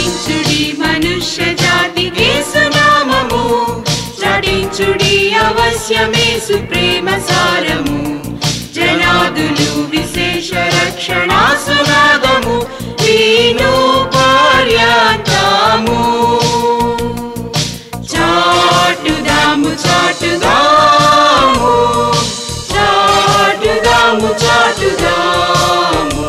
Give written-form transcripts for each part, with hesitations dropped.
చాటించుడి మనుష్య జాతికి సునామము, చాటించుడి అవశ్యమేసు ప్రేమ సారము. జనాదులు విశేష రక్షణ సునాదము వీను పర్యంతము. చాటుదాము చాటుదాము చాటుదాము చాటుదాము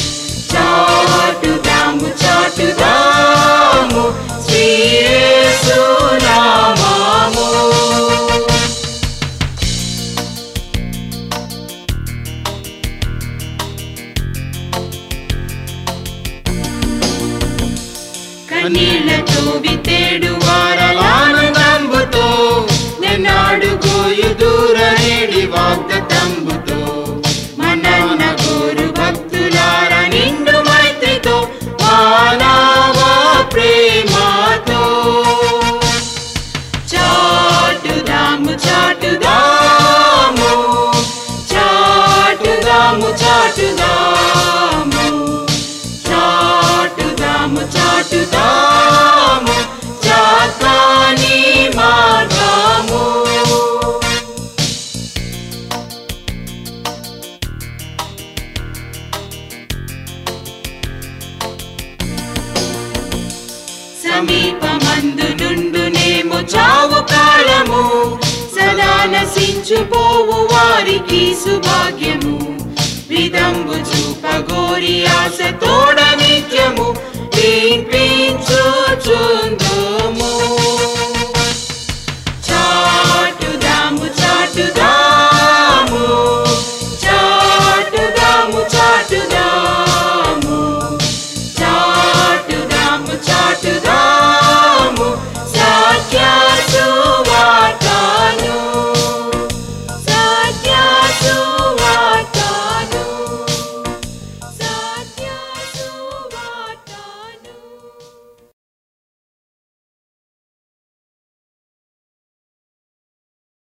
చాటుదాము చాటుదాము శ్రీ యేసు నామము. కన్నీళ్లతో విత్తేడు వారలానందంబుతో నెన్నాడుగోయు దూరనేడి వాగ్దత్తంబుతో మనన్న కోరు భక్తులార నిండు మైత్రితో మానవ ప్రేమతో. చాటుదాము చాటుదాము చాటుదాము చాటుదాము చాటుదాము చాటుదాము చాత్రాని మార్గము. సమీపమందు నుండునేమో చావు కాలము, సదా నశించుపోవు వారికి సుభాగ్యము. విదంబు చూపగోరి ఆశ తోడ నిత్య